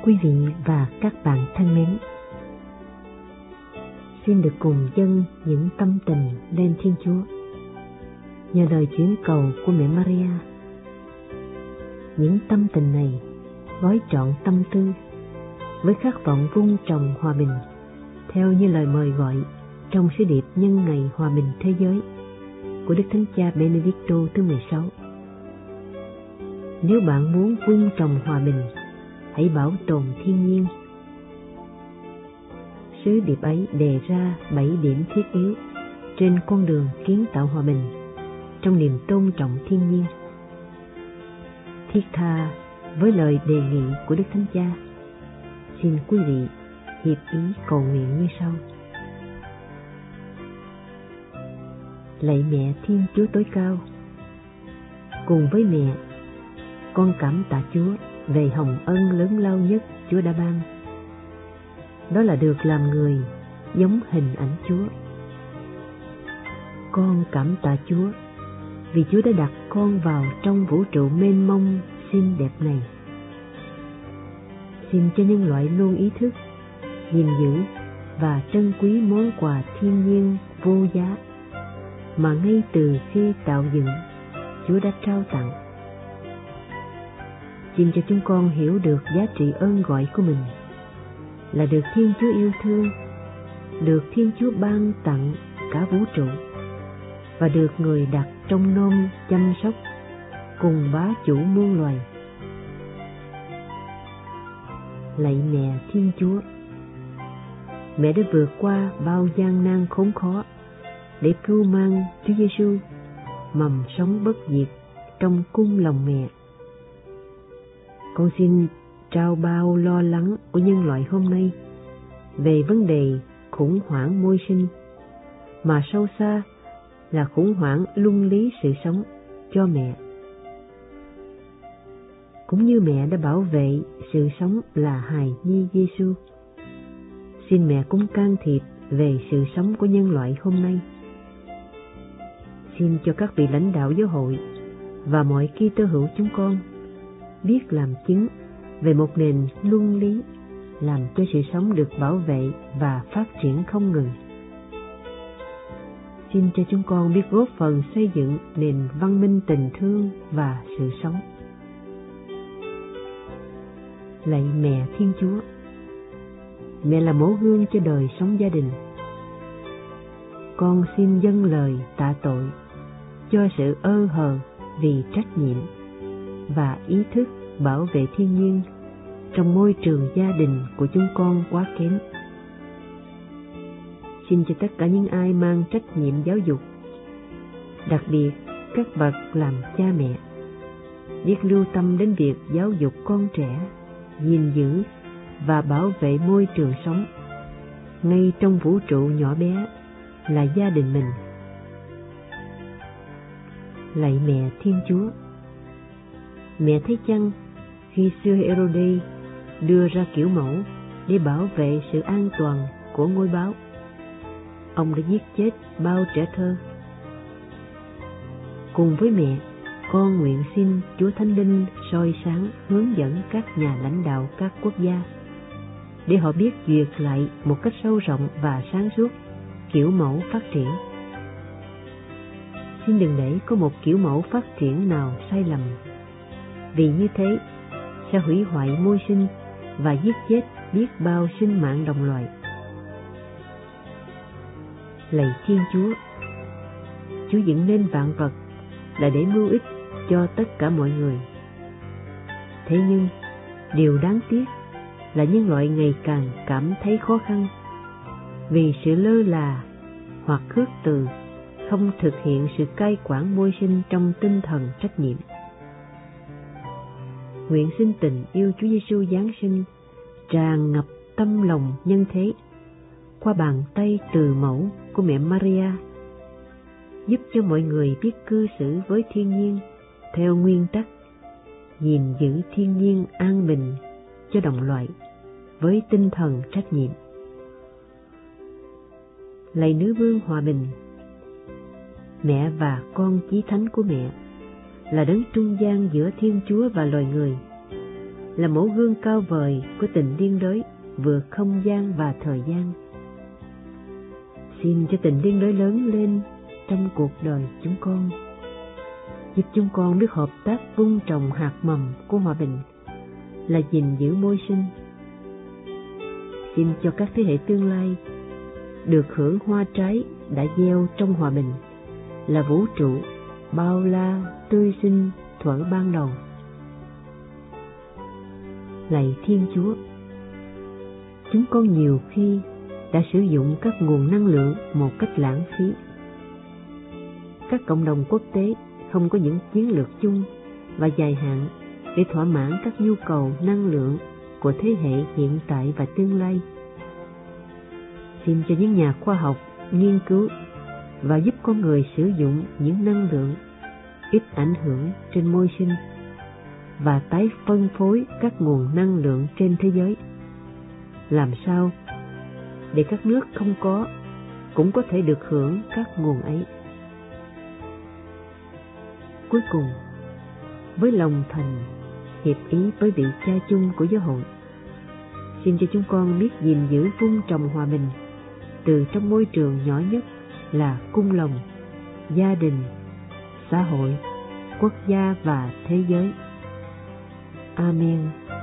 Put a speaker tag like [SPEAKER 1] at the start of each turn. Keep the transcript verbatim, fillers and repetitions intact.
[SPEAKER 1] Quý vị và các bạn thân mến, xin được cùng dâng những tâm tình lên Thiên Chúa nhờ lời chuyển cầu của mẹ Maria. Những tâm tình này gói trọn tâm tư với khát vọng vun trồng hòa bình, theo như lời mời gọi trong sứ điệp nhân ngày hòa bình thế giới của Đức Thánh Cha Benedicto thứ mười sáu. Nếu bạn muốn vun trồng hòa bình, hãy bảo tồn thiên nhiên. Sứ điệp ấy đề ra bảy điểm thiết yếu trên con đường kiến tạo hòa bình trong niềm tôn trọng thiên nhiên. Thiết tha với lời đề nghị của Đức Thánh Cha, xin quý vị hiệp ý cầu nguyện như sau. Lạy mẹ Thiên Chúa tối cao, cùng với mẹ, con cảm tạ Chúa về hồng ân lớn lao nhất Chúa đã ban. Đó là được làm người giống hình ảnh Chúa. Con cảm tạ Chúa vì Chúa đã đặt con vào trong vũ trụ mênh mông xinh đẹp này. Xin cho nhân loại luôn ý thức, gìn giữ và trân quý món quà thiên nhiên vô giá mà ngay từ khi tạo dựng Chúa đã trao tặng. Xin cho chúng con hiểu được giá trị ơn gọi của mình là được Thiên Chúa yêu thương, được Thiên Chúa ban tặng cả vũ trụ và được người đặt trong nom chăm sóc cùng bá chủ muôn loài. Lạy mẹ Thiên Chúa, mẹ đã vượt qua bao gian nan khốn khó để cưu mang Chúa Giêsu mầm sống bất diệt trong cung lòng mẹ. Con xin trao bao lo lắng của nhân loại hôm nay về vấn đề khủng hoảng môi sinh, mà sâu xa là khủng hoảng luân lý sự sống cho mẹ. Cũng như mẹ đã bảo vệ sự sống là hài nhi Giêsu, xin mẹ cũng can thiệp về sự sống của nhân loại hôm nay. Xin cho các vị lãnh đạo giáo hội và mọi Kitô hữu chúng con biết làm chứng về một nền luân lý làm cho sự sống được bảo vệ và phát triển không ngừng. Xin cho chúng con biết góp phần xây dựng nền văn minh tình thương và sự sống. Lạy mẹ Thiên Chúa, mẹ là mẫu gương cho đời sống gia đình. Con xin dâng lời tạ tội cho sự ơ hờ vì trách nhiệm và ý thức bảo vệ thiên nhiên trong môi trường gia đình của chúng con quá kém. Xin cho tất cả những ai mang trách nhiệm giáo dục, đặc biệt các bậc làm cha mẹ, biết lưu tâm đến việc giáo dục con trẻ, gìn giữ và bảo vệ môi trường sống ngay trong vũ trụ nhỏ bé là gia đình mình. Lạy mẹ Thiên Chúa, mẹ thấy chăng khi xưa Herode đưa ra kiểu mẫu để bảo vệ sự an toàn của ngôi báo, ông đã giết chết bao trẻ thơ. Cùng với mẹ, con nguyện xin Chúa Thánh Linh soi sáng hướng dẫn các nhà lãnh đạo các quốc gia để họ biết duyệt lại một cách sâu rộng và sáng suốt kiểu mẫu phát triển. Xin đừng để có một kiểu mẫu phát triển nào sai lầm, vì như thế sẽ hủy hoại môi sinh và giết chết biết bao sinh mạng đồng loài. Lạy Thiên Chúa, Chúa dựng nên vạn vật là để mưu ích cho tất cả mọi người. Thế nhưng, điều đáng tiếc là nhân loại ngày càng cảm thấy khó khăn vì sự lơ là hoặc khước từ, không thực hiện sự cai quản môi sinh trong tinh thần trách nhiệm. Nguyện xin tình yêu Chúa Giêsu Giáng sinh tràn ngập tâm lòng nhân thế qua bàn tay từ mẫu của mẹ Maria, giúp cho mọi người biết cư xử với thiên nhiên theo nguyên tắc gìn giữ thiên nhiên an bình cho đồng loại với tinh thần trách nhiệm. Lạy Nữ Vương Hòa Bình, mẹ và con chí thánh của mẹ là đấng trung gian giữa Thiên Chúa và loài người. là mẫu gương cao vời của tình liên đới vượt không gian và thời gian. Xin cho tình liên đới lớn lên trong cuộc đời chúng con, giúp chúng con biết hợp tác vun trồng hạt mầm của hòa bình, là gìn giữ môi sinh. Xin cho các thế hệ tương lai được hưởng hoa trái đã gieo trong hòa bình, là vũ trụ bao la tươi xinh thuở ban đầu. Lạy Thiên Chúa, chúng con nhiều khi đã sử dụng các nguồn năng lượng một cách lãng phí. Các cộng đồng quốc tế không có những chiến lược chung và dài hạn để thỏa mãn các nhu cầu năng lượng của thế hệ hiện tại và tương lai. Xin cho những nhà khoa học nghiên cứu và giúp con người sử dụng những năng lượng ít ảnh hưởng trên môi sinh và tái phân phối các nguồn năng lượng trên thế giới, làm sao để các nước không có cũng có thể được hưởng các nguồn ấy. Cuối cùng, với lòng thành hiệp ý với vị cha chung của giáo hội, xin cho chúng con biết gìn giữ vun trồng hòa bình từ trong môi trường nhỏ nhất là cung lòng, gia đình, xã hội, quốc gia và thế giới. Amen.